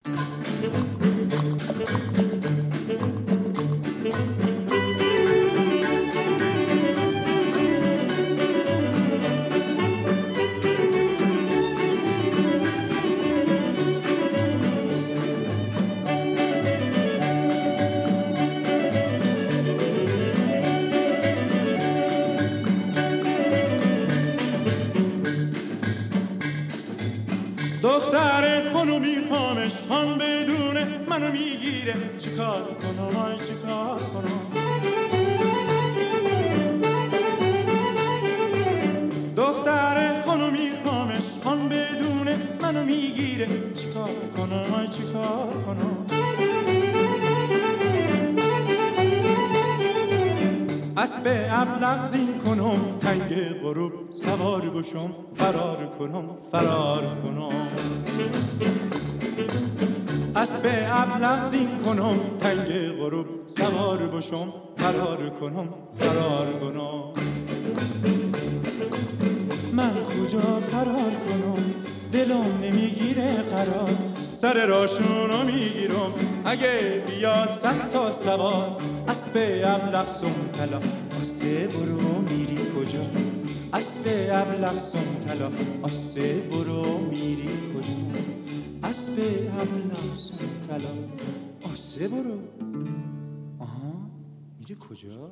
دختر خونو میخوامش خان بدونه منو میگیره چیکار کنم آی چیکار کنم دختر خونو میخوامش خان بدونه منو میگیره چیکار کنم آی چیکار کنم اسب ابلق زین کنم تنگ غروب سوار بشم فرار کنم اسب ابلق زین کنم تنگ غروب سوار بشم فرار کنم من کجا فرار کنم دلم نمیگیره قرار سر راشونو میگیرم اگه بیاد 100 تا سوار اسب ابلق سمتلا آسه برو میری کجا اسب ابلق سمتلا آسه برو میری کجا اسب ابلق سمتلا آسه برو آها میری کجا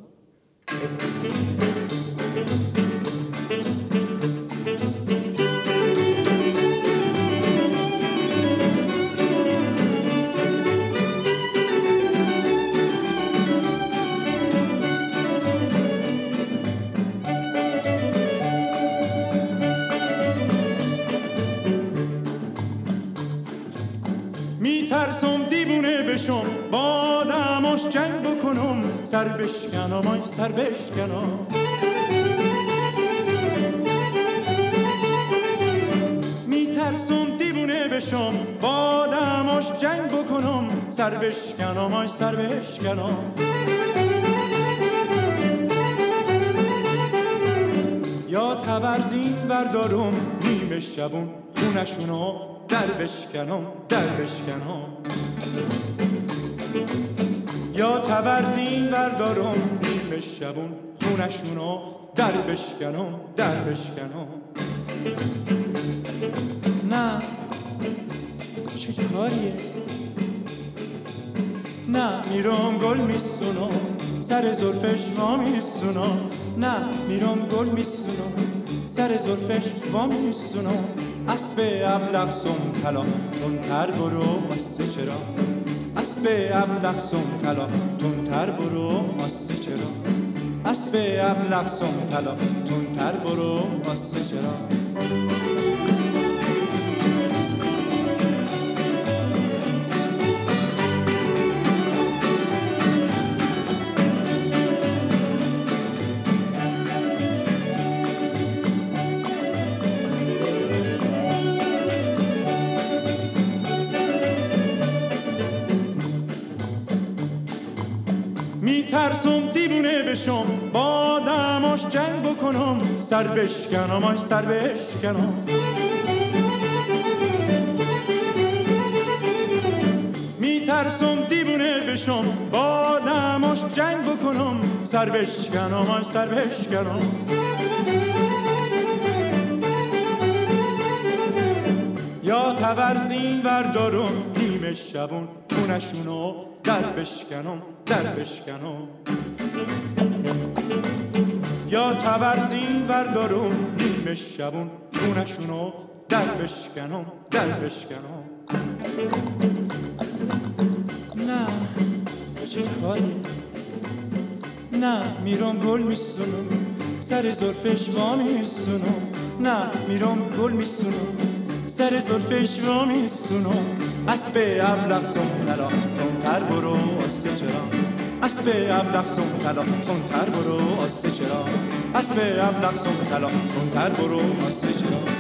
میترسم دیوونه بشم با آدماش جنگ بکنم سر بشکنم آی سر بشکنم میترسم دیوونه بشم با آدماش جنگ بکنم سر بشکنم آی سر بشکنم یا تبرزین بردارم نیمه شبون خونشونو در بشکنم یا تبرزین بردارم نیمه شبون خونشونو در بشکنم نه چه کاریه نه میرم گل میسونم سر زلفش وا میسونم نه میرم گل میسونم سر زلفش وا میسونم اسب ابلق سمتلا تندتر برو آسه چرا اسب ابلق سمتلا تندتر برو آسه چرا اسب ابلق سمتلا تندتر برو آسه چرا میترسم دیوونه بشم با آدماش جنگ بکنم سر بشکنم آی سر بشکنم میترسم دیوونه بشم با آدماش جنگ بکنم سر بشکنم آی سر بشکنم یا تبرزین بردارم نیمه شبون خونشونو در بشکنم یا تبرزین بردارم نیمه شبون خونشونو در بشکنم نه چه کاری نه میرم گل میسونم سر زلفش وا میسونم نه میرم گل میسونم سر زلفش وا میسونم اسب ابلق سمتلا تندتر برو آسه چرا اسب ابلق سمتلا تندتر برو آسه چرا اسب ابلق سمتلا تندتر برو آسه چرا